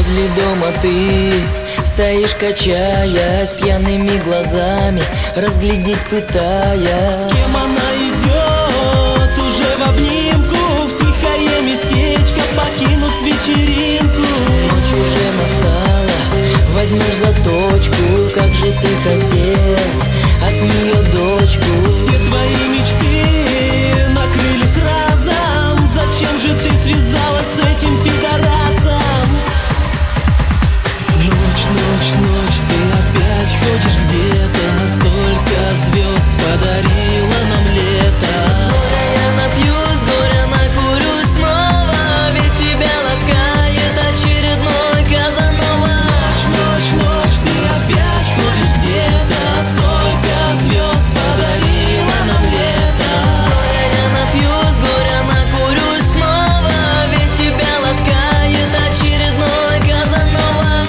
Возле дома ты стоишь, качаясь, пьяными глазами разглядеть пытаясь. С кем она идет уже в обнимку, в тихое местечко, покинув вечеринку. Ночь уже настала, возьмешь за точку, как же ты хотел от нее дочку. Все твои мечты накрылись разом, зачем же ты связалась с этим пидорасом? Ночь, ночь, ночь, ты опять ходишь где-то, столько звезд подарила нам лето. С горя я напьюсь, с горя накурюсь снова, ведь тебя ласкает очередной Казанова. Ночь, ночь, ночь, ты опять ходишь где-то, столько звезд подарила нам лето. С горя я напьюсь, с горя накурюсь снова, ведь тебя ласкает очередной Казанова.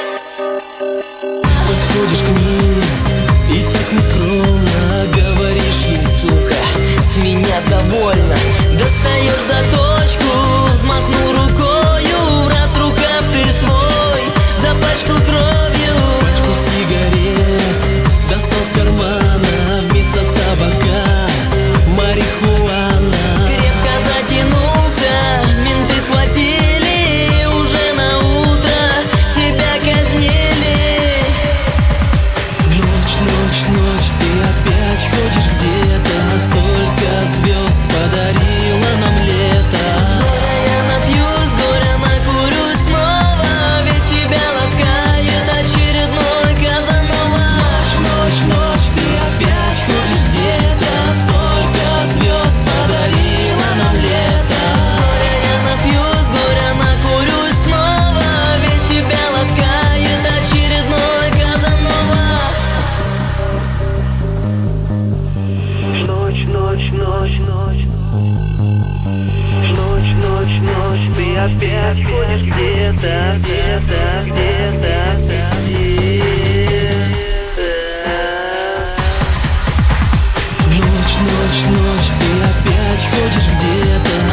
Подходишь к ней и так нескромно говоришь ей: Сука, с меня довольно. Достаешь заточку, взмахнул рукою, раз рукав ты свой запачкал кровью. пачку сигарет достал с кармана, вместо табака марихуана. Крепко затянулся, менты схватили, уже на утро тебя казнили. Ночь, ночь, ночь, ты опять ходишь где-то, столько звезд подарила нам лето. С горя я напьюсь, с горя накурюсь снова, ведь тебя ласкает очередной Казанова. Ночь, ночь, ночь, ты опять ходишь где-то, столько звезд подарила нам лето. С горя я напьюсь, с горя накурюсь снова, ведь тебя ласкает очередной Казанова. Ночь, ночь, ночь, ночь. Ночь, ночь, ночь, ты опять ходишь где-то, где-то, где-то, где-то. Ночь, ночь, ночь, ты опять ходишь где-то,